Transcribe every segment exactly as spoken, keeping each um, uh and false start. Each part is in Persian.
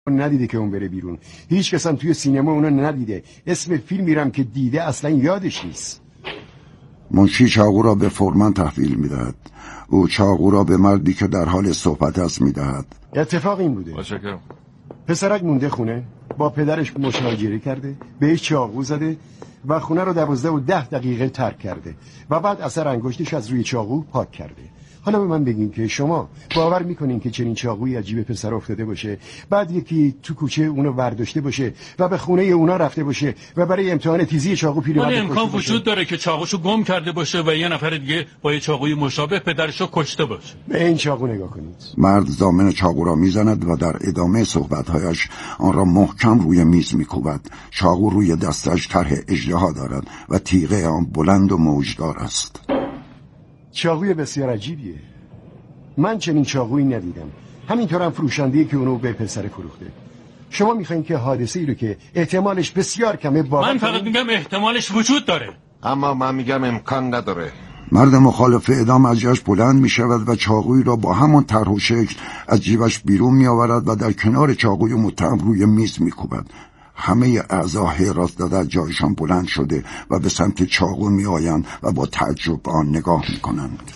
ندیده که اون بره بیرون. هیچ کس هم توی سینما اونو ندیده. اسم فیلم میرم که دیده اصلا یادش نیست. منشی چاقو را به فورمن تحویل میدهد. او چاقو را به مردی که در حال صحبت است میدهد. اتفاق این بوده. متشکرم. پسرک مونده خونه، با پدرش مشاجره کرده، بهش چاقو زده و خونه رو دوازده و ده دقیقه ترک کرده و بعد اثر انگشتش از روی چاقو پاک کرده. حالا به من بگین که شما باور میکنین که چنین چاقویی از جیب پسر افتاده باشه، بعد یکی تو کوچه اونو برداشته باشه و به خونه اونا رفته باشه و برای امتحان تیزی چاقو پیرمرد کشته باشه؟ امکان وجود داره که چاقوشو گم کرده باشه و یه نفر دیگه با یه چاقوی مشابه پدرشو کشته باشه. به این چاقو نگاه کنید. مرد ضامن چاقو را میزند و در ادامه صحبت‌هایش آن را محکم روی میز میکوبد. چاقو روی دستش طرح اژدها دارد و تیغه آن بلند و موجدار است. چاقوی بسیار عجیبیه. من چنین چاقویی ندیدم. همینطور هم فروشنده‌ای که اونو به پسر فروخته. شما میخواین که حادثه‌ای رو که احتمالش بسیار کمه باور من فقط میگم احتمالش وجود داره. اما من میگم امکان نداره. مرد مخالف اعدام از جاش بلند میشود و چاقویی را با همان طرح و شکل از جیبش بیرون میآورد و در کنار چاقوی متهم روی میز میکوبد. همه اعضا حیرت زده از جایشان بلند شده و به سمت چاقو میآیند و با تعجب آن نگاه میکنند.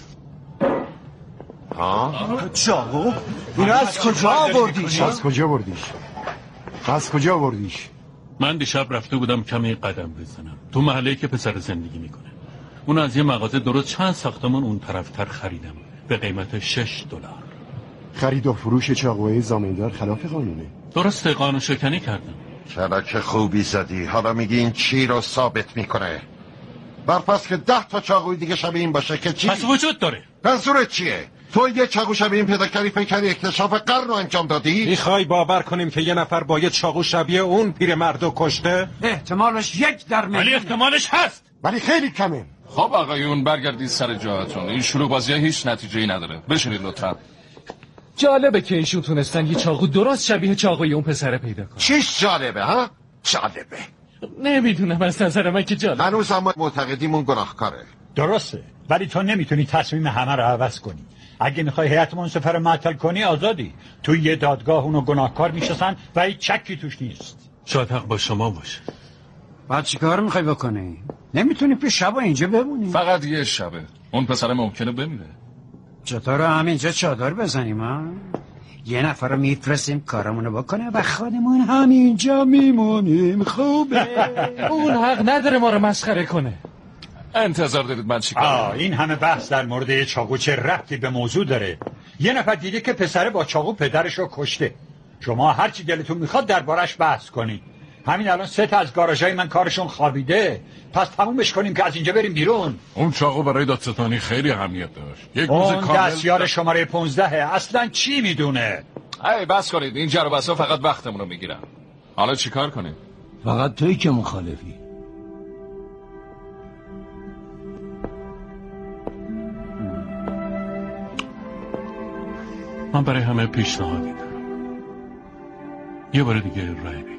ها؟ چاقو؟ این از کجا آوردیش؟ از کجا آوردیش؟ از کجا آوردیش؟ من دیشب رفته بودم کمی قدم بزنم تو محله‌ای که پسر زندگی میکنه. اون از یه مغازه درست چند ساختمان اون طرفتر خریدم به قیمت شش دلار. خرید و فروش چاقوی زامندار خلاف قانونه. درسته، قانون شکنی کردم. کلک خوبی زدی. حالا میگی این چی رو ثابت میکنه؟ برپس که ده تا چاقوی دیگه شبیه این باشه که چی؟ پس وجود داره. منظورت چیه؟ تو یه چاقو شبیه این پیدا کردی، فکر کردی اکتشاف قرن رو انجام دادی؟ میخوای باور کنیم که یه نفر با یه چاقو شبیه اون پیرمردو کشته؟ احتمالش یک در میلیون. ولی احتمالش هست. ولی خیلی کمه. خب آقایون برگردید سر جاهاتون. این شروع بازی هیچ نتیجه‌ای نداره. بشینید لطفا. جالبه که ایشون تونستن یه چاقو درست شبیه چاقوی اون پسره پیدا کنن. چیش جالبه ها؟ جالبه. نمیدونم، از نظر من که جالبه. هنوز اما معتقدیمون گناهکاره. درسته، ولی تو نمیتونی تصمیم همه رو عوض کنی. اگه میخوای هیئت منصفه رو معطل کنی آزادی. تو یه دادگاه اونو گناهکار میشناسن و هیچ چکی توش نیست. شاید حق با شما باشه. بعد چی کار میخوای بکنی؟ نمیتونی پیش شب اینجا بمونی؟ فقط یه شبه. اون پسر ممکنه بمیره. چطور همینجا چادر بزنیم ها؟ یه نفر رو میفرستیم کارمونو بکنه و خودمون همینجا میمونیم. خوبه. اون حق نداره ما رو مسخره کنه. انتظار دارید من چیکار کنم؟ این همه بحث در مورد یه چاقو چه ربطی به موضوع داره؟ یه نفر دیده که پسره با چاقو پدرش رو کشته. شما هر چی دلتون میخواد دربارش بحث کنید. همین الان سه تا از گاراژهای من کارشون خوابیده. پس تمومش کنیم که از اینجا بریم بیرون. اون چاقو برای دادستانی خیلی اهمیت داشت. یک روز اون کامل دستیار شماره پانزده اصلا چی میدونه؟ ای بس کنید، این جر و بحثا فقط وقتمون رو میگیرن. حالا چیکار کنیم؟ فقط تویی که مخالفی. من برای همه پیشنهادی دارم. یه بار دیگه رای بگیریم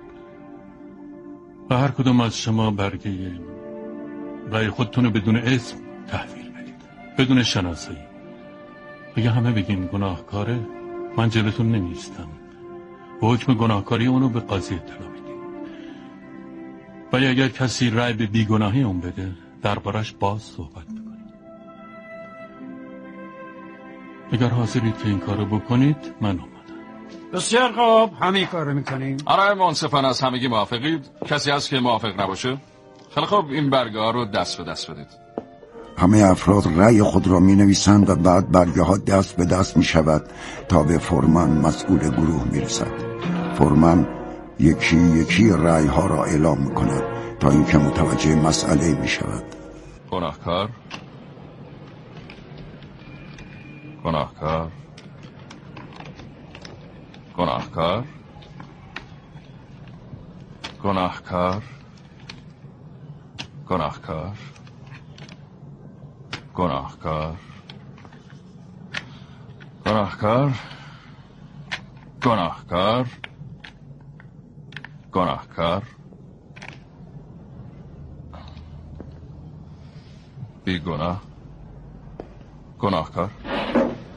و هر کدوم از شما برگه رای خودتون رو بدون اسم تحویل بدید، بدون شناسایی. اگه همه بگین گناهکاره، من جلوتون نمیستم و حکم گناهکاری اونو به قاضی اطلاع میدیم. ولی اگر کسی رای به بیگناهی اون بده، دربارش باز صحبت بکنید. اگر حاضرید که این کارو بکنید، من اومدم. بسیار خوب، همین کارو میکنیم. آره منصفانه از همگی موافقید؟ کسی هست که موافق نباشه؟ خیلی خوب، این برگه ها رو دست به دست بدید. همه افراد رأی خود را می نویسند و بعد برگه ها دست به دست می شود تا به فورمن مسئول گروه می رسد. فورمن یکی یکی رأی ها را اعلام می کند تا اینکه متوجه مسئله می شود. گناهکار، گناهکار، گناهکار، گناهکار، گناهکار، گناهکار، گناهکار، گناهکار، گناهکار، بیگناه، گناهکار.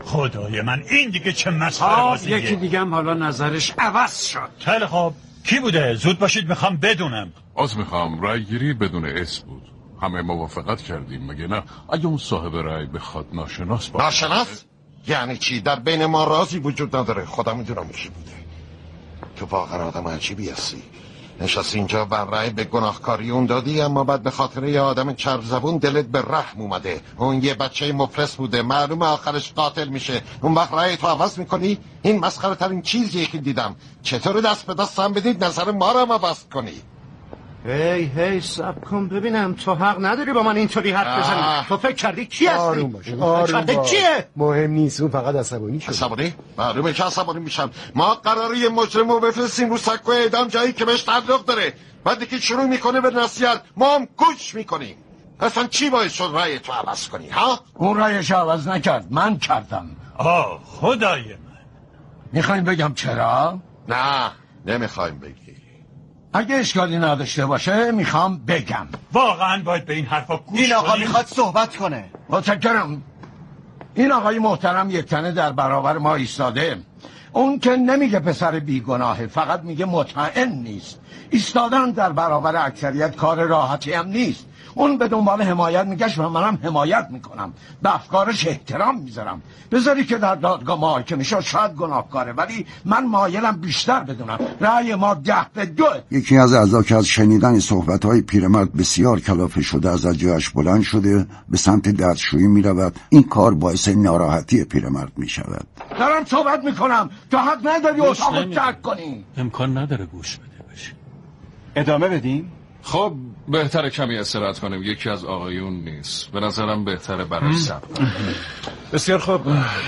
خدای من این دیگه چه مسخره بازیه. یکی دیگه هم حالا نظرش عوض شد. خیلی خوب، کی بوده؟ زود باشید میخوام بدونم. از میخوام رای گیری بدون اسم بود. همه موافقت کردیم مگه نه؟ اگه اون صاحب رای بخواد ناشناس باشه. ناشناس؟ یعنی چی؟ در بین ما رازی وجود نداره. خودم میدونم کی بوده. تو واقعا آدم عجیبی هستی. نشست اینجا بر رای به گناهکاری اون دادی، اما بعد به خاطر یه آدم چرب زبون دلت به رحم اومده. اون یه بچه مفلس بوده، معلومه آخرش قاتل میشه. اون وقت رای تو عوض میکنی؟ این مسخره ترین چیزیه که دیدم. چطور دست به دست هم بدید نظر ما رو هم عوض کنی؟ هی هی سب کن ببینم، تو حق نداری با من اینطوری حرف بزنی. تو فکر کردی کی هستی؟ آروم باش، آروم باش. کیه؟ مهم نیست، اون فقط عصبانی شد. عصبانی؟ معلومه که عصبانی میشم. ما قراره یه مجرم رو بفرستیم رو سکو اعدام، جایی که بهش تعلق داره. بعد که شروع میکنه به نصیحت ما هم گوش میکنیم. اصلا چی باعث شد رأی تو عوض کنی ها؟ اون رأیش عوض نکرد، من کردم. آه خدای من. میخوایم بگم چرا؟ نه نمیخوایم بگی. اگه اشکالی نداشته باشه میخوام بگم. واقعا باید به این حرفا گوش این آقا کنیم؟ میخواد صحبت کنه. متشکرم. این آقای محترم یک تنه در برابر ما ایستاده. اون که نمیگه پسر بیگناهه، فقط میگه مطمئن نیست. ایستادن در برابر اکثریت کار راحتی هم نیست. اون به دنبال حمایت میگشت و منم حمایت میکنم، به افکارش احترام میذارم. بذاری که در دادگاه محاکمه شد شاید گناهکاره، ولی من مایلم بیشتر بدونم. رأی ما ده به دو. یکی از اعضا که از شنیدن صحبت‌های پیرمرد بسیار کلافه شده از جایش بلند شده به سمت دستشویی میرود. این کار باعث ناراحتی پیرمرد میشود. دارم صحبت میکنم، تو حق نداری اتاقو ترک کنی. امکان نداره گوش بده بشی. ادامه بدیم؟ خب بهتره کمی استراحت کنیم. یکی از آقایون نیست، به نظرم بهتره برای صبر. بسیار خوب.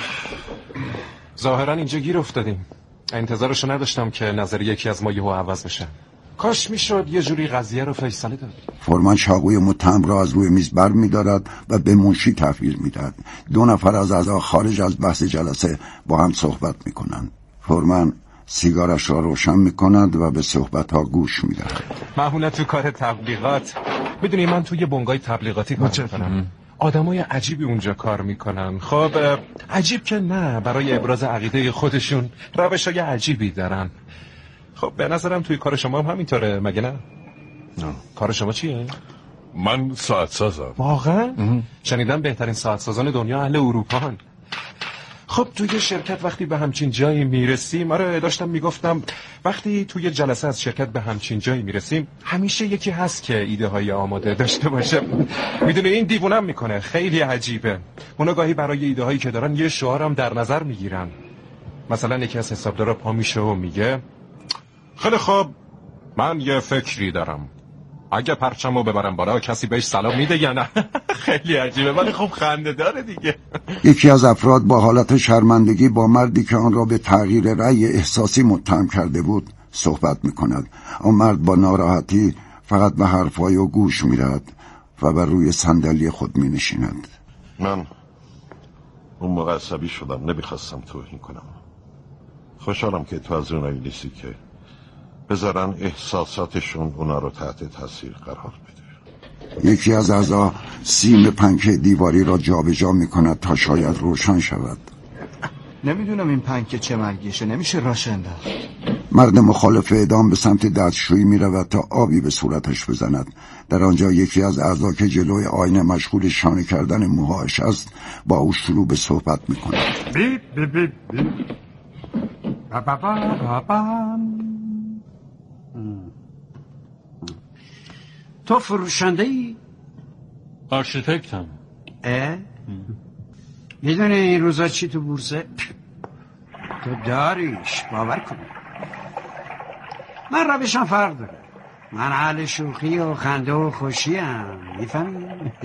ظاهرا اینجا گیر افتادیم. انتظارشو نداشتم که نظر یکی از ما یهو عوض بشه. کاش میشد یه جوری قضیه رو فیصله داد. فرمان چاقوی متهم را از روی میز بر می‌دارد و به منشی تحویل می‌دهد. دو نفر از اعضا خارج از بحث جلسه با هم صحبت می‌کنند. فرمان سیگارش را روشن می‌کند و به صحبت‌ها گوش می‌دهد. معمولا تو کار تبلیغات، میدونی من توی بنگاه تبلیغاتی کار می‌کنم. آدمای عجیبی اونجا کار میکنن. خب عجیب که نه، برای ابراز عقیده خودشون روشای عجیبی دارن. خب به نظرم توی کار شما هم همینطوره، مگه نه؟ نه. کار شما چیه؟ من ساعت سازم. واقعا؟ شنیدم بهترین ساعت سازان دنیا اهل اروپا هن. خب توی شرکت وقتی به همچین جایی میرسیم، آره داشتم میگفتم وقتی توی جلسه از شرکت به همچین جایی میرسیم همیشه یکی هست که ایده های آماده داشته باشه. میدونی این دیوونم میکنه، خیلی عجیبه. اونا گاهی برای ایده هایی که دارن یه شعارم در نظر میگیرن. مثلا یکی از حسابدارا پا میشه و میگه خیلی خوب من یه فکری دارم، اگه پرچمو ببرم بالا کسی بهش سلام میده یا نه؟ خیلی عجیبه ولی خب خنده داره دیگه. یکی از افراد با حالت شرمندگی با مردی که آن را به تغییر رأی احساسی متهم کرده بود صحبت میکند. آن مرد با ناراحتی فقط به حرفای او گوش میدهد و بر روی صندلی خود مینشیند. من اون موقع عصبی شدم، نمیخواستم توهین کنم. خوشحالم که تو از اونایی نیستی که بذارن احساساتشون اونا رو تحت تاثیر قرار بده. یکی از اعضا سیم پنکه دیواری را جابجا میکند تا شاید روشن شود. نمیدونم این پنکه چه مرگیشه، نمیشه روشن داد. مرد مخالف اعدام به سمت دستشویی میرود تا آبی به صورتش بزند. در آنجا یکی از اعضا که جلوی آینه مشغول شانه کردن موهاش است با او شروع به صحبت میکند. بیب بیب بیب بیب بابا بابا. تو فروشنده ای؟ آرشیتکتم. اه؟ میدونی این روزا چی تو بورسه؟ تو داریش، باور کن. من روشم فرق داره. من اهل شوخی و خنده و خوشی هم، میفهمی؟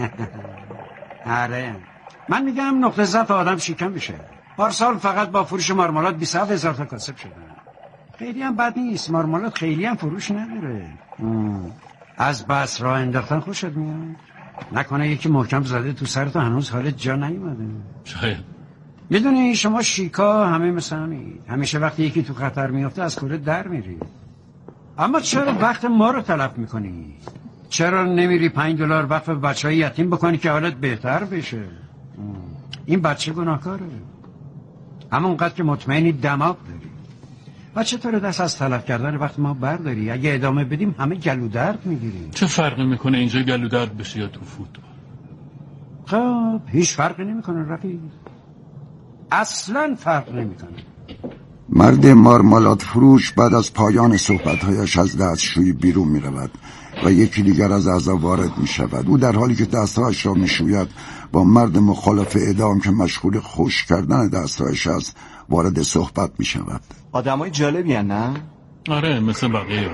آره من میگم نقطه ضعف آدم شکم بشه. پارسال فقط با فروش مارمالاد بیست و هفت هزار تا کاسب شدن. خیلی هم بد نیست، مارمالاد خیلی هم فروش نداره. ام. از بس راه انداختن خوشت میاد؟ نکنه یکی محکم زده تو سرت و هنوز حالت جا نیومده. شاید. میدونی شما شیکا همه مثل همید، همیشه وقتی یکی تو خطر میفته از کوره در میری. اما چرا وقت ما رو تلف میکنی؟ چرا نمیری پنج دلار وقف بچه های یتیم بکنی که حالت بهتر بشه؟ این بچه گناهکاره. همونقدر که مطمئنی دماغ داری. و چطور دست از تلف کردن وقت ما برداری؟ اگه ادامه بدیم همه گلو درد میگیریم. چه فرقی میکنه اینجا گلو درد بشه یا تو فوتبال؟ خب هیچ فرقی نمیکنه رفیق، اصلا فرق نمیکنه. مرد مارمالاد فروش بعد از پایان صحبتهایش از دستشویی بیرون می رود و یکی دیگر از اعضا وارد می شود. او در حالی که دستهایش را می شوید با مرد مخالف اعدام که مشغول خشک کردن دستهایش است وارد صحبت می شود. آدمای جالبی هن نه؟ آره مثل بقیه.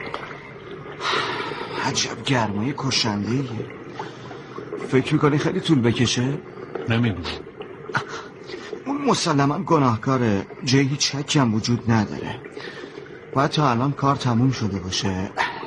عجب گرمای کشنده‌ایه. فکر میکنی خیلی طول بکشه؟ نمیدونم. اون مسلما گناهکاره، جای هیچ شکی هم وجود نداره. باید تا الان کار تموم شده باشه.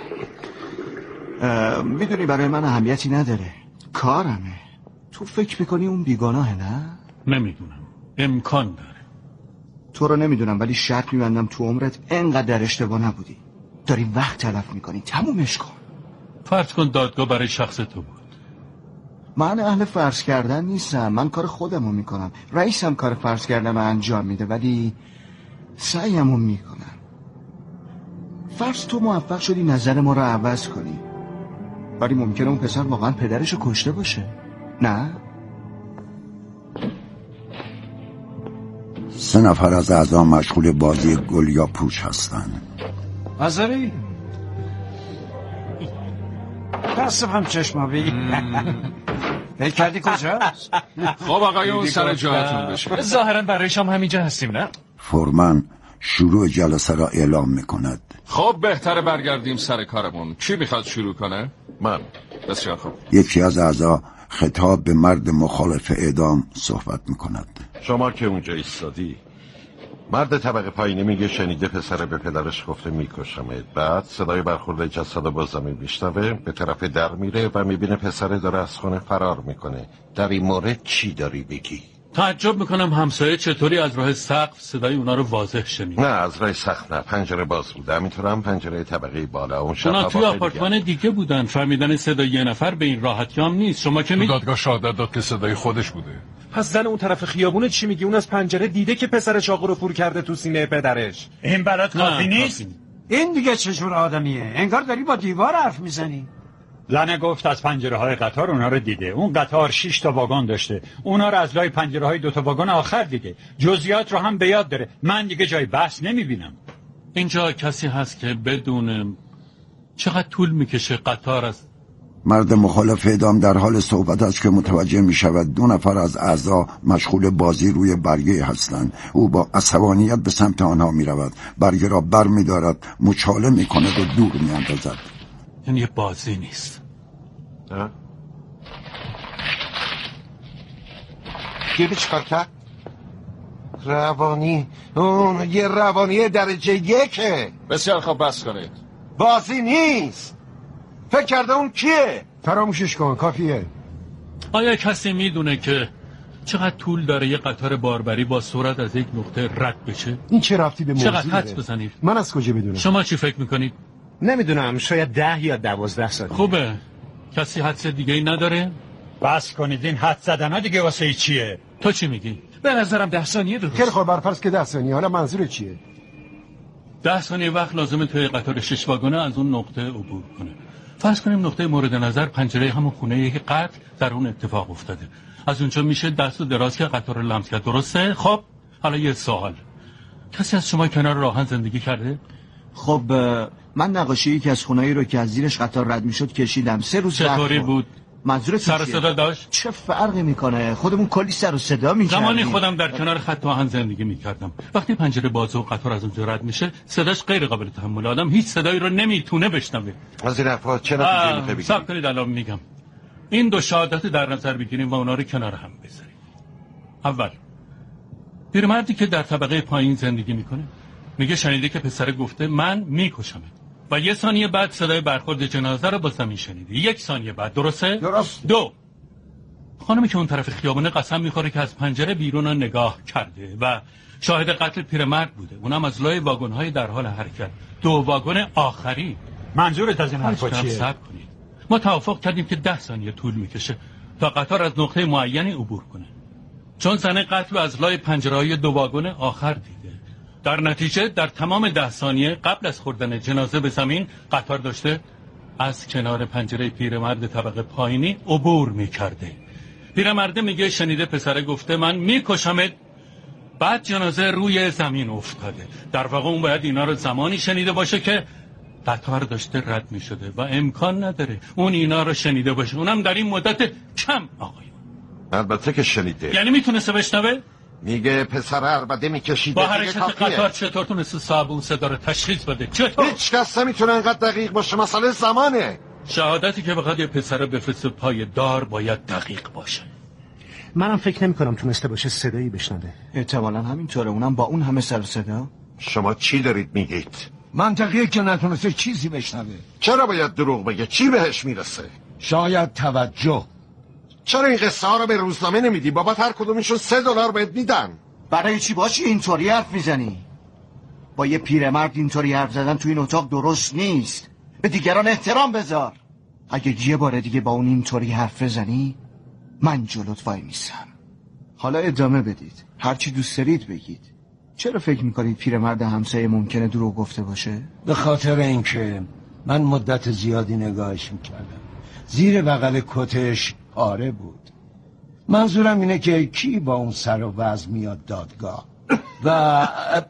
میدونی برای من اهمیتی نداره، کارمه. تو فکر میکنی اون بیگناهه نه؟ نمیدونم، امکان داره. تو رو نمیدونم ولی شرط میبندم تو عمرت انقدر در اشتباه نبودی. داری وقت تلف میکنی، تمومش کن. فرض کن دادگاه برای شخص تو بود. من اهل فرض کردن نیستم، من کار خودمو میکنم. رئیسم کار فرض کردن انجام میده ولی سعیمو میکنم. فرض تو موفق شدی نظر ما رو عوض کنی، ولی ممکنه اون پسر واقعا پدرشو کشته باشه، نه؟ سه نفر از اعضا مشغول بازی گل یا پوچ هستند. آذری دستم هم چشمابی. فکر کردی کجاست؟ خب آقایون سر جایتون بشه. ظاهرا برای شام همینجا هستیم نه؟ فورمن شروع جلسه را اعلام میکند. خب بهتره برگردیم سر کارمون. کی میخواد شروع کنه؟ من. بسیار خوب. یکی از اعضا خطاب به مرد مخالف اعدام صحبت میکند. شما که اونجا ایستادی، مرد طبقه پایینی میگه شنیده پسر به پدرش گفته میکشمت. بعد صدای برخورد جسد با زمین میشنوه، به طرف در میره و میبینه پسر داره از خونه فرار میکنه. در این مورد چی داری بگی؟ تعجب میکنم همسایه چطوری از راه سقف صدای اونا رو واضح شنید. نه از راه سقف نه، پنجره باز بوده. همینطور هم پنجره طبقه بالا. اون شب اونا توی آپارتمان دیگه. دیگه بودن. فهمیدن صدای یه نفر به این راحتی هم نیست. شما که می دادگاه شهادت داد که صدای خودش بوده. پس زن اون طرف خیابون چی میگی؟ اون از پنجره دیده که پسر چاقو رو پور کرده تو سینه پدرش. این برات کافی نیست؟ این دیگه چه جور آدمیه؟ انگار داری با دیوار حرف میزنی. زنه گفت از پنجره های قطار اونا رو دیده. اون قطار شش تا واگن داشته، اونا رو از لای پنجره های دو تا واگن آخر دیده. جزئیات رو هم به یاد داره. من دیگه جای بحث نمیبینم. اینجا کسی هست که بدون چقدر طول میکشه قطار از مرد مخالف اعدام در حال صحبت است که متوجه می شود دو نفر از اعضا مشغول بازی روی برگه هستند. او با عصبانیت به سمت آنها می رود، برگه را بر می دارد، مچاله می کند و دور می اندازد. این یه بازی نیست. دیدی چکار کرد؟ روانی اون یه روانی درجه یکه. بسیار خوب بس کنید. بازی نیست. فکر کرده اون کیه؟ فراموشش کن، کافیه. آیا کسی میدونه که چقدر طول داره یه قطار باربری با سرعت از یک نقطه رد بشه؟ این چه ربطی به موضوع داره؟ چقدر حدس بزنید؟ من از کجا بدونم؟ شما چی فکر میکنید؟ نمیدونم، شاید ده یا دوازده سال. خوبه. کسی حدس دیگه ای نداره؟ بس کنید این حد زدن ها دیگه واسه چیه؟ تو چی میگی؟ به نظرم ده ثانیه درست. خیلی خوب، برفرض که ده ثانیه. حالا منظور چیه؟ ده ثانیه وقت لازمه توی قطار شش واگنه از اون نقطه عبور کنه. فرض کنیم نقطه مورد نظر پنجره همون خونه که قتل در اون اتفاق افتاده. از اونجا میشه دست و دراز که قطار رو لمس کرد، درسته؟ خب حالا یه سوال، کسی از شما کنار راهن زندگی کرده؟ خب من نقاشی یکی از خونه‌ای رو که از زیرش قطار رد میشد کشیدم. سه روز چطوری بود؟ منظورت سر و صدا داشت؟ چه فرقی میکنه؟ خودمون کلی سر و صدا میکردیم. زمانی خودم در کنار خط آهن زندگی میکردم. وقتی پنجره باز و قطار از اونجا رد میشه، صداش غیر قابل تحمل. آدم هیچ صدایی رو نمیتونه بشنوه. از این حرفا چه نتیجه‌ای میخوای بگیری؟ صبر کنید الان میگم. این دو شهادت در نظر بگیریم و اونا رو کنار هم بذاریم. اول، پیرمردی که در طبقه پایین زندگی میکنه میگه شنیده که پسر گفته من میکشمت و یه ثانیه بعد صدای برخورد جنازه رو با زمین شنیده. یک ثانیه بعد، درسته؟ درست. دو، خانمی که اون طرف خیابونه قسم میخوره که از پنجره بیرون رو نگاه کرده و شاهد قتل پیرمرد بوده، اونم از لای واگن‌های در حال حرکت، دو واگن آخری. منظورت از این حرفا چیه؟ صبر کنید. ما توافق کردیم که ده ثانیه طول میکشه تا قطار از نقطه معینی عبور کنه. چون زن قتل از لای پنجره‌های دو واگن آخر دیده. در نتیجه در تمام ده ثانیه قبل از خوردن جنازه به زمین قطار داشته از کنار پنجره پیرمرد طبقه پایینی عبور میکرده. پیرمرد میگه شنیده پسره گفته من میکشمت، بعد جنازه روی زمین افتاده. در واقع اون باید اینا رو زمانی شنیده باشه که قطار داشته رد میشده و امکان نداره اون اینا رو شنیده باشه، اونم در این مدت کم. آقایون البته که شنیده. یعنی میتونسته بشنوه؟ میگه پسر عربده میکشیده. با حرکت قطار چطور تونسته صاحب اون صدا رو تشخیص بده؟ چطور؟ هیچ کس نمیتونه انقدر دقیق باشه، مسئله زمانه. شهادتی که بخواد یه پسر بفرسته پای دار باید دقیق باشه. منم فکر نمی کنم تونسته باشه صدایی بشنوه. احتمالاً همینطوره، اونم با اون همه سر صدا. شما چی دارید میگید؟ منطقیه که نتونسته چیزی بشنوه. چرا باید دروغ بگه؟ چی بهش میرسه؟ شاید توجه. چرا این قصه ها رو به روزنامه نمیدی؟ بابت هر کدومشون سه دلار بهت میدن. برای چی باشی اینطوری حرف میزنی؟ با یه پیرمرد اینطوری حرف زدن تو این اتاق درست نیست. به دیگران احترام بذار. اگه یه بار دیگه با اون اینطوری حرف بزنی من جلوت وای میسم. حالا ادامه بدید، هرچی دوست دارید بگید. چرا فکر میکنید پیرمرد همسایه ممکنه دروغ گفته باشه؟ به خاطر اینکه من مدت زیادی نگاهش میکردم، زیر بغل کتش پاره بود. منظورم اینه که کی با اون سر و وضع میاد دادگاه؟ و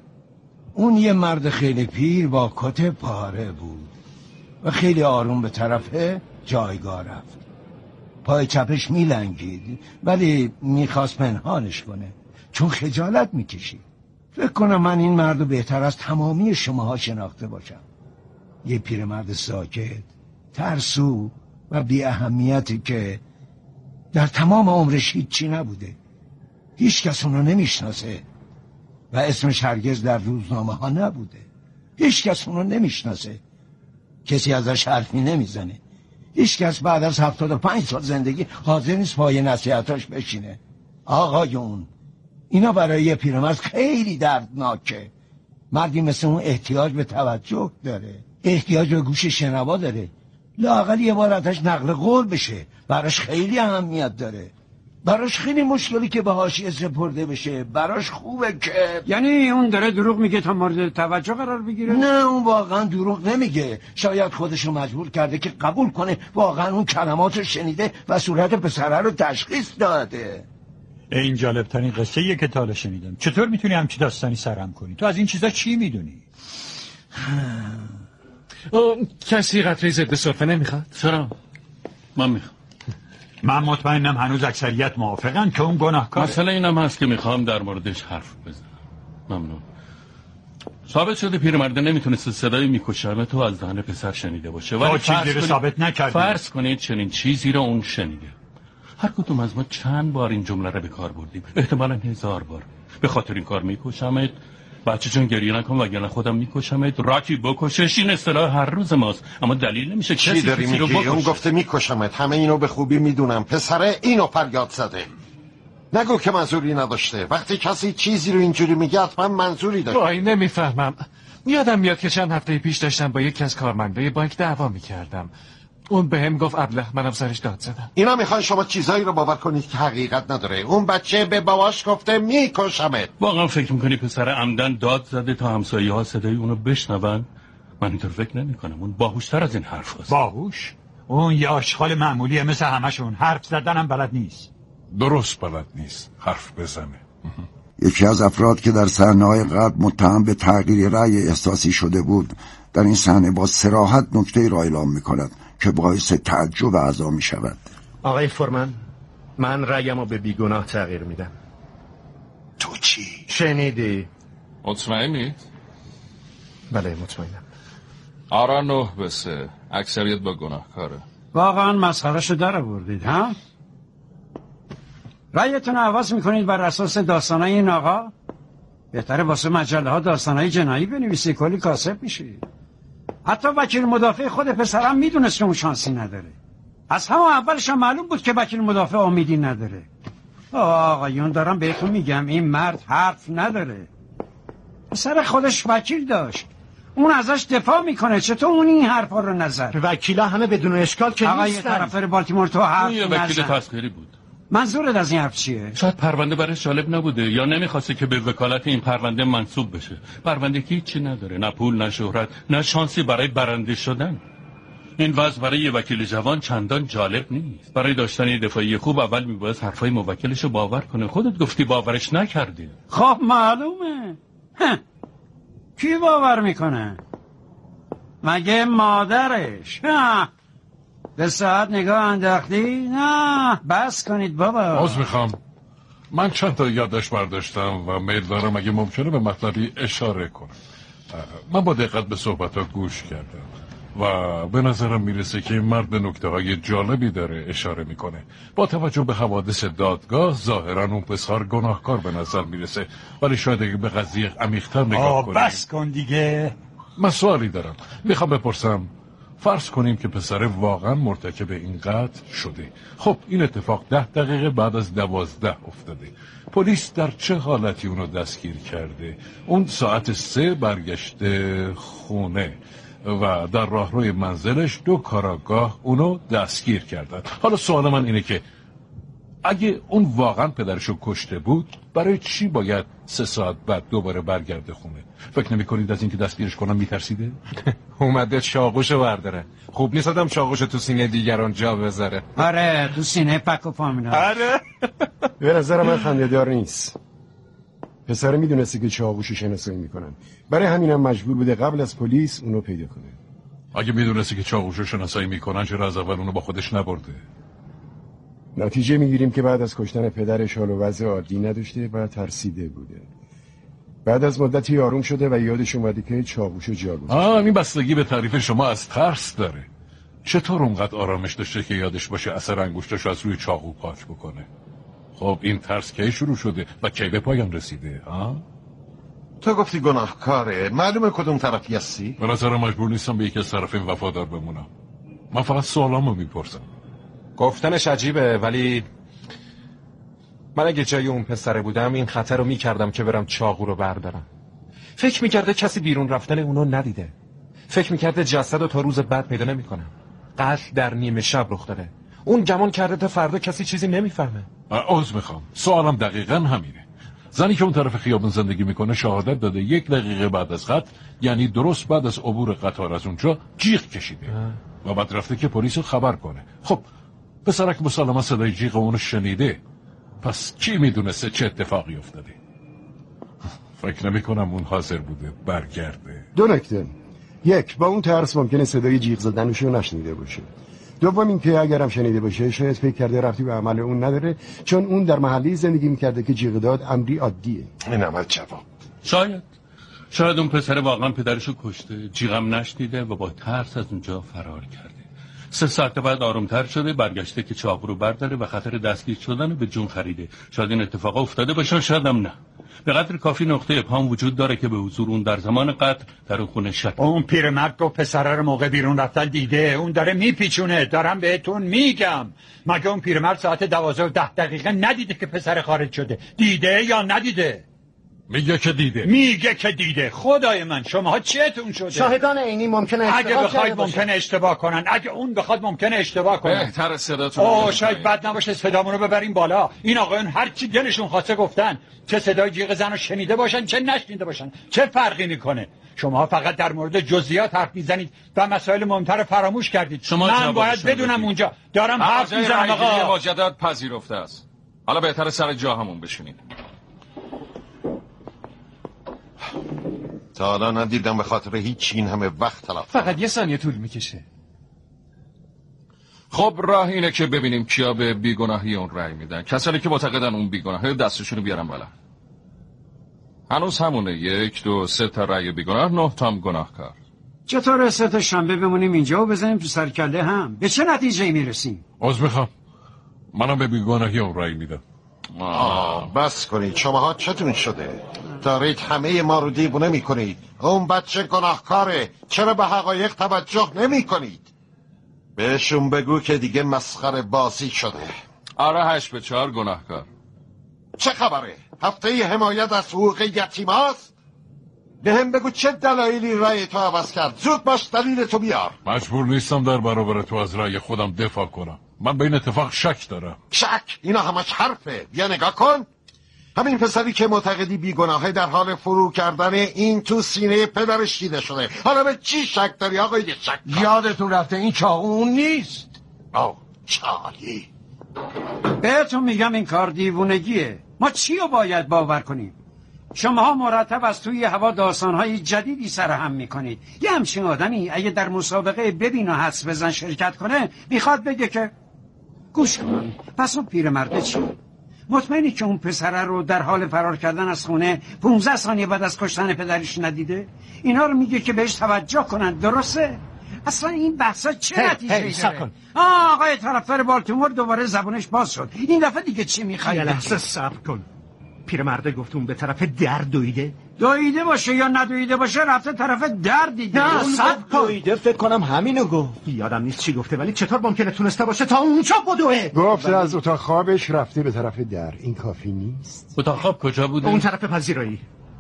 اون یه مرد خیلی پیر با کت پاره بود و خیلی آروم به طرف جایگاه رفت. پای چپش میلنگید ولی میخواست پنهانش کنه چون خجالت میکشید. فکر کنم من این مرد رو بهتر از تمامی شماها شناخته باشم. یه پیرمرد ساکت، ترسو و بی اهمیتی که در تمام عمرش هیچی نبوده. هیچ کس اونو نمیشناسه و اسمش هرگز در روزنامه ها نبوده. هیچ کس اونو نمیشناسه، کسی ازش حرفی نمیزنه. هیچ کس بعد از هفتاد و پنج سال زندگی حاضر نیست پای نصیحتاش بشینه. آقایون، اینا برای یه پیرمرد خیلی دردناکه. مردی مثل اون احتیاج به توجه داره، احتیاج به گوش شنوا داره. لااقل یه بار ازش نقل قول بشه، براش خیلی اهمیت داره. براش خیلی مشکلی که به حاشیه سپرده بشه. براش خوبه که یعنی اون داره دروغ میگه تا مورد توجه قرار بگیره؟ نه، اون واقعا دروغ نمیگه. شاید خودشو مجبور کرده که قبول کنه واقعا اون کلمات رو شنیده و صورت پسره رو تشخیص داده. این جالب ترین قصه یه که تا حالا شنیدم. چطور میتونی همچی داستانی سرهم کنی؟ تو از این چیزا چی میدونی؟ کسی قطره ضد سرفه نمیخواد؟ چرا؟ من میخوام. من مطمئنم هنوز اکثریت موافقن که اون گناهکاره. مسئله اینم هست که میخوام در موردش حرف بزنم. ممنون. ثابت شده پیرمرده نمیتونست صدای میکشمه تو از دهن پسر شنیده باشه. ولی چیزی رو ثابت نکردی. فرض کنید چنین چیزی رو اون شنیده. هر کدوم از ما چند بار این جمله رو به کار بردیم، احتمالاً هزار بار. به خاطر این کار میکشمت، بچه جون گریه نکن وگرنه خودم میکشمت، راکی بکشش، این اصطلاح هر روز ماست. اما دلیل نمیشه چی داری میگی؟ اون گفته میکشمت، همه اینو به خوبی میدونم. پسره اینو فریاد زده. نگو که منظوری نداشته. وقتی کسی چیزی رو اینجوری میگه حتما منظوری داره. وای نمیفهمم. یادم میاد که چند هفته پیش داشتم با یکی از کارمندای بانک دعوا میکردم. اون بهم گفت ابله، منم سرش داد زدم. اینا میخوان شما چیزایی رو باور کنید که حقیقت نداره. اون بچه به باباش گفته میکشمت. واقعا فکر میکنی پسر عمدن داد زده تا همسایه ها صدای اونو بشنون؟ من اینطور فکر نمی کنم. اون باهوشتر از این حرف هست. باهوش؟ اون یه آشغال معمولیه مثل همشون. حرف زدن هم بلد نیست. درست بلد نیست حرف بزنه. یکی از افراد که در صحنه‌های قبل متهم به تغییر رأی احساسی شده بود، در این صحنه با صراحت نکته را اعلام می‌کند که باعث تعجب و اعضا می‌شود. آقای فورمن، من رأیمو به بیگناه تغییر میدم. تو چی؟ شنیدی؟ مطمئنید؟ بله مطمئنم. آرا نه به سه، اکثریت با گناهکاره. واقعا مسخره‌شو در آوردید ها؟ رأیتون عوض میکنید بر اساس داستانای این آقا؟ بهتره واسه مجله ها داستانای جنایی بنویسی، کلی کاسب میشی. حتی وکیل مدافع خود پسرم میدونست که اون شانسی نداره. از همه اولش هم معلوم بود که وکیل مدافع امیدی نداره. آقایون دارم بهتون میگم این مرد حرف نداره. پسر خودش وکیل داشت، اون ازش دفاع میکنه، چطور اون این حرفا رو نزد؟ وکیلا همه بدون اشکال که آقای نیستن. طرفدار بالتیمور تو حرف یه وکیل تسخیری بود. منظورت از این حرف چیه؟ شاید پرونده برای جالب نبوده یا نمیخواسته که به وکالت این پرونده منصوب بشه. پرونده که هیچی نداره، نه پول، نه شهرت، نه شانسی برای برنده شدن. این وضع برای یه وکیل جوان چندان جالب نیست. برای داشتن یه دفاعی خوب اول میباید حرفای موکلشو باور کنه. خودت گفتی باورش نکردی. خب معلومه. هه. کی باور میکنه؟ مگه مادرش؟ ها. به ساعت نگاه انداختی؟ نه بس کنید بابا. عذر میخوام، من چند تا یادداشت برداشتم و میل دارم اگه ممکنه به مطلبی اشاره کنم. من با دقت به صحبت‌ها گوش کردم و به نظرم میرسه که این مرد به نکته های جالبی داره اشاره میکنه. با توجه به حوادث دادگاه ظاهرا اون پسر گناهکار به نظر میرسه، ولی شاید اگه به قضیه عمیق‌تر نگاه کنیم. بس کن دیگه. من سوالی دارم، میخوام بپرسم فرض کنیم که پسر واقعا مرتکب این قتل شده. خب این اتفاق ده دقیقه بعد از دوازده افتاده. پلیس در چه حالتی اونو دستگیر کرده؟ اون ساعت سه برگشته خونه و در راهروی منزلش دو کاراگاه اونو دستگیر کردن. حالا سوال من اینه که اگه اون واقعا پدرشو کشته بود، برای چی باید سه ساعت بعد دوباره برگرده خونه؟ فکر نمی کنید از اینکه دستگیرش کنم میترسیده؟ اومده چاقوشو برداره. خوب نیست آدم چاقوشو تو سینه دیگران جا بذاره. آره تو سینه پک و پامینا. آره به نظر من خنده‌دار نیست. پسر میدونسته که چاقوشو شناسایی میکنن، برای همینم مجبور بوده قبل از پلیس اونو پیدا کنه. اگه میدونسته که چاقوشو شناسایی میکنن چرا از اول اونو با خودش نبرده؟ نتیجه میگیریم که بعد از کشتن پدرش حال و وضع عادی نداشته و ترسیده بوده. بعد از مدتی آروم شده و یادش اومده که چاقوشو جا گذاشته. آه این بستگی به تعریف شما از ترس داره. چطور اونقدر آرامش داشته که یادش باشه اثر انگشتاشو از روی چاقو پاک بکنه؟ خب این ترس کی شروع شده و کی به پایان رسیده؟ ها؟ تو گفتی گناهکاره، معلومه کدوم طرفی هستی؟ به نظر مجبور نیستم به یکی از طرفین وفادار بمونم. من فقط سوالامو میپرسم. گفتنش عجیبه، ولی من اگه جای اون پسره بودم این خطر رو میکردم که برم چاقو رو بردارم. فکر میکرده کسی بیرون رفتن اونو ندیده. فکر میکرده جسد رو تا روز بعد پیدا نمیکنم. قتل در نیمه شب رخ داده. اون گمان کرده تا فردا کسی چیزی نمیفهمه. عذر میخوام، سوالم دقیقاً همینه. زنی که اون طرف خیابون زندگی میکنه شهادت داده یک دقیقه بعد از قتل، یعنی درست بعد از عبور قطار از اونجا، جیغ کشیده اه. و بعد رفته که پلیس رو خبر کنه. خب پسرک مسلما صدای جیغ اونو شنیده، پس کی میدونسته چه اتفاقی افتاده؟ فکر نمی کنم اون حاضر بوده برگرده. دو نکته: یک، با اون ترس ممکنه صدای جیغ زدنشو نشنیده باشه. دوم اینکه اگرم شنیده باشه شاید فکر کرده رفتی به عمل اون نداره، چون اون در محلی زندگی میکرده که جیغ داد امری عادیه. این عمل جواب. شاید شاید اون پسر واقعا پدرشو کشته، جیغم نشنیده و با ترس از اونجا فرار کرده. سه ساعت بعد آرومتر شده، برگشته که چاقو رو برداره و خطر دستگیر شدن رو به جون خریده. شاید این اتفاق افتاده باشه، شاید هم نه. به قدر کافی نقطه ابهام وجود داره که به حضور اون در زمان قتل در اون خونه شک. اون پیرمرد گفت پسره رو موقع بیرون رفتن دیده، اون داره میپیچونه. دارم بهتون میگم، مگه اون پیرمرد ساعت دوازده و ده دقیقه ندیده که پسر خارج شده؟ دیده یا ندیده؟ میگه که دیده. میگه که دیده. خدای من شماها چیتون شده؟ شاهدان عینی ممکنه اشتباه اگه بخواید ممکنه اشتباه کنن، اگه اون بخواد ممکنه اشتباه کنن. بهتره صداتون اوه شاید بد نباشه صدامون رو ببریم بالا. این آقایون هر چی دلشون خواسته گفتن، چه صدای جیغ زن رو شنیده باشن چه نشنیده باشن، چه فرقی میکنه؟ شما فقط در مورد جزئیات حرف میزنید و مسائل مهمتر فراموش کردید. شما من باید بدونم اونجا دارم حرف میزنم. آقا مجدد پذیرفته است. حالا بهتره سر جا همون بشینید. تا حالا ندیدم به خاطر هیچ این همه وقت تلف. فقط یه ثانیه طول میکشه. خب راه اینه که ببینیم کیا به بیگناهی اون رأی میدن. کسانی که معتقدن اون بیگناهه دستشون رو بیارن بالا. هنوز همونه، یک دو سه تا رأی بیگناه، نه تا هم گناهکار. چطور سه تا شنبه بمونیم اینجا و بزنیم تو سرکله هم؟ به چه نتیجه میرسیم؟ عذر میخوام، منم به بیگناهی اون رأی میدم. آه بس کنید، شماها چتون شده؟ دارید همه ما رو دیوونه میکنید. اون بچه گناهکاره، چرا به حقایق توجه نمی کنید؟ بهشون بگو که دیگه مسخره بازی شده. آره هشت به چهار گناهکار. چه خبره؟ هفته حمایت از حقوق یتیم هاست؟ به هم بگو چه دلایلی رأی تو عوض کرد. زود باش دلیل تو بیار. مجبور نیستم در برابر تو از رأی خودم دفاع کنم. من به این اتفاق شک دارم. شک؟ اینا همش حرفه. بیا نگاه کن. همین پسری که معتقدی بیگناهه در حال فرو کردن این تو سینه پدرش دیده شده. حالا به چی شک داری آقای شک؟ یادتون رفته این چاقو اون نیست. آه چالی. بهتون میگم این کار دیوونگیه. ما چی رو باید باور کنیم؟ شما مرتب از توی هوا داستانهای جدیدی سرهم میکنید. یه همچین آدمی اگه در مسابقه ببین و حدس بزن شرکت کنه میخواد بگه که گوش کن. پس اون پیرمرده چی؟ مطمئنی که اون پسره رو در حال فرار کردن از خونه پونزده ثانیه بعد از کشتن پدرش ندیده؟ اینا رو میگه که بهش توجه کنن، درسته؟ اصلا این بحثا چه نتیجه‌ای داره؟ کن. آه آقای طرفدار بالتیمور دوباره زبونش باز شد. این دفعه دیگه چی میخوای؟ یه لحظه صبر کن. پیرمرده گفت اون به طرف در دویده؟ دویده باشه یا ندویده باشه رفته طرف در دیگه. نه صبر کن. دویده فکر کنم همینو گفت. یادم نیست چی گفته ولی چطور ممکنه تونسته باشه تا اونجا بدوه؟ گفت از اتاق خوابش رفته به طرف در. این کافی نیست؟ اتاق خواب کجا بوده؟ اون طرف پذیرایی.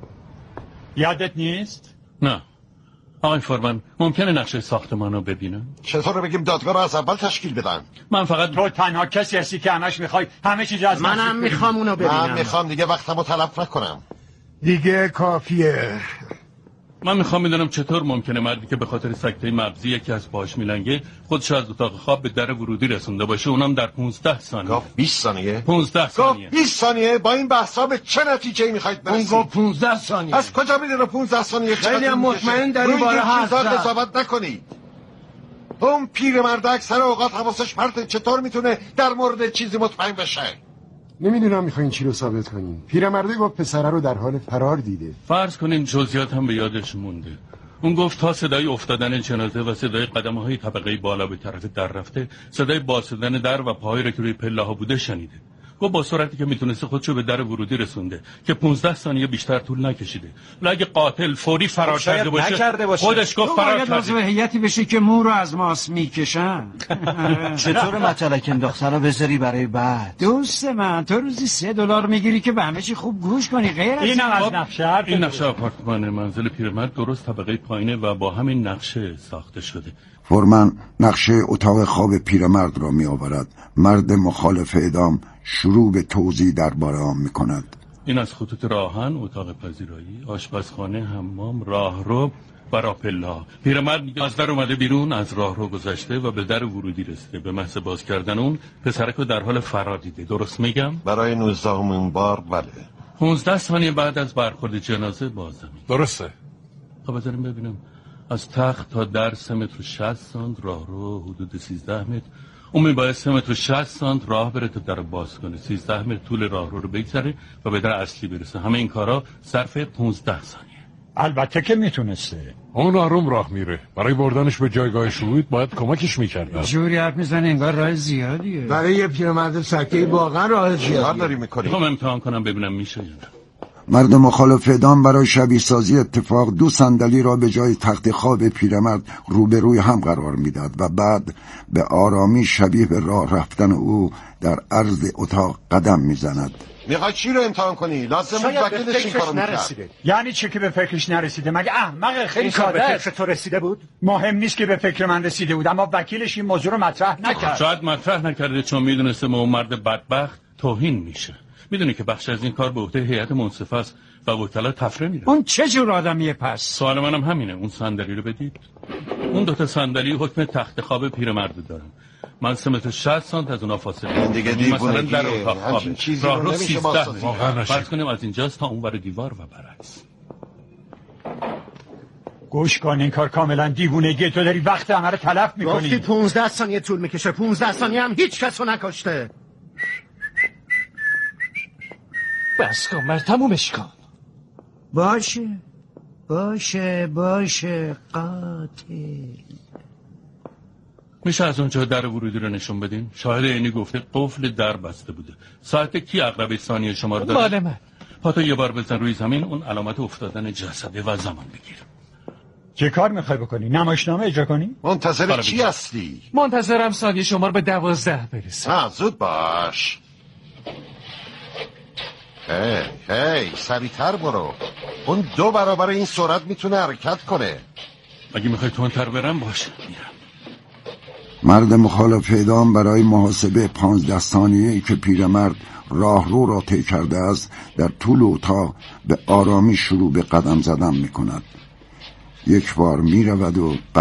یادت نیست؟ نه. آقای فورمن ممکنه نقشه ساختمان رو ببینم؟ چطور بگیم دادگاه رو از اول تشکیل بدن؟ من فقط تو تنها کسی هستی که همش میخوای همه چیز از منم میخوام اونو ببینم. من میخوام دیگه وقتمو تلف نکنم. دیگه کافیه. من میخوام بدونم چطور ممکنه مردی که به خاطر سکته مغزی یکی از پاهاش میلنگه خودش از اتاق خواب به در ورودی رسونده باشه، اونم در پانزده ثانیه. گفت بیست ثانیه. پانزده ثانیه. گفت بیست ثانیه. با این بحثا به چه نتیجه‌ای میخواید برسید؟ اون گفت پانزده ثانیه. از کجا میدونه پانزده ثانیه؟ خیلی مطمئن در این باره حرف زد. قضاوت نکنید. اون پیرمرد اکثر اوقات حواسش پرته، چطور میتونه در مورد چیزی مطمئن بشه؟ نمیدونم میخواین چی رو ثابت کنین. پیرمرده گفت پسره رو در حال فرار دیده. فرض کنیم جزئیات هم به یادش مونده. اون گفت تا صدای افتادن جنازه و صدای قدم‌های طبقه بالا به طرف در رفته، صدای باز شدن در و پاهایی که روی پله‌ها بوده شنیده. گفت با سرعتی که میتونسته خودشو به در ورودی رسونده که پانزده ثانیه بیشتر طول نکشیده. ولی اگه قاتل فوری فرار کرده باشه, باشه خودش گفت فرار کرده. باید هیئتی بشه که مو رو از ماس میکشن. چطور مطلق انداختن رو بذاری برای بعد؟ دوست من تو روزی سه دلار میگیری که به همه چی خوب گوش کنی، غیر از این از نقشه. این نقشه آپارتمان منزل پیرمرد درست طبقه پایینه و با همین نقشه ساخته شده. فورمن نقشه اتاق خواب پیرمرد را می آورد. مرد مخالف اعدام شروع به توضیح درباره آن می کند. این از خطوط راهن، اتاق پذیرایی، آشپزخانه، حمام، راهرو و راپلا. پیرمرد میگه از در اومده بیرون، از راهرو گذشته و به در ورودی رسیده. به محض باز کردن اون پسرک رو در حال فرار دیده. درست میگم؟ برای نوزدهمین بار بله. پانزده ثانیه بعد از برخورد جنازه بازم. درسته. خب بذاریم ببینم. از تخت تا در سه متر و شصت سانت، راهرو حدود سیزده متر. اون میباید سه متر و شصت سانت راه بره تا در باز کنه، سیزده متر طول راهرو رو بگذره و به در اصلی برسه. همه این کارا صرف پانزده ثانیه. البته که میتونسته. اون آروم راه میره. برای بردنش به جایگاه شهود باید کمکش میکردن. جوری حرف میزنه انگار راه زیادیه. برای یه پیرمرد سکه‌ای واقعا راه زیادی داری میکنی. میخوام امتحان کنم ببینم میشه یا نه. مرد مخالف اعدام برای شبیه سازی اتفاق دو صندلی را به جای تخت خواب پیرمرد روبروی هم قرار میداد و بعد به آرامی شبیه به راه رفتن او در عرض اتاق قدم میزند. میخوای چی رو امتحان کنی؟ لازم بود وکیلش این کارو میکرد. یعنی چی که به فکرش نرسیده؟ مگه احمق خیلی ساده به فکر تو رسیده بود؟ مهم نیست که به فکر من رسیده بود، اما وکیلش این موضوع رو مطرح نکرد. شاید مطرح نکرده چون میدونسته به اون مرد بدبخت توهین میشه. میدونی که بخش از این کار به عهده هیئت منصفه است و وکلا تفره میرن. اون چه جور آدمیه پس؟ سوال منم همینه. اون صندلی رو بدید. اون دوتا صندلی حکم تخت خواب پیرمرد دارن. من سه متر شصت سانت از اونها فاصله. این دیگه دیوونگیه. در اتاق خوابه. راه رو سیزده متر. فرض کنیم از اینجاست تا اونور دیوار و برعکس. گوش کن، این کار کاملا دیوونگیه. تو داری وقت همه رو تلف میکنی. گفتی پونزده ثانیه طول میکشه. پونزده ثانیه هم هیچ کسو نکشته. بس کن مرد، تمومش کن. باشه باشه باشه قاتل. میشه از اونجا در ورودی رو نشون بدین؟ شاهد عینی گفته قفل در بسته بوده. ساعت کی عقربه ثانیه شما رو داره؟ مال من. پاتو یه بار بزن روی زمین، اون علامت افتادن جسده و زمان بگیر. چه کار میخوای بکنی؟ نمایشنامه اجرا کنی؟ منتظر چی هستی؟ منتظرم ثانیه شما رو به دوازده برسه. ها زود باش. هی هی سریعتر برو. اون دو برابر این سرعت میتونه حرکت کنه. اگه میخوای تندتر برم باشه میرم. مرد مخالف اعدام برای محاسبه پانزده ثانیه‌ای که پیرمرد راهرو را طی کرده است در طول اتاق به آرامی شروع به قدم زدن می کند. یک بار می رود و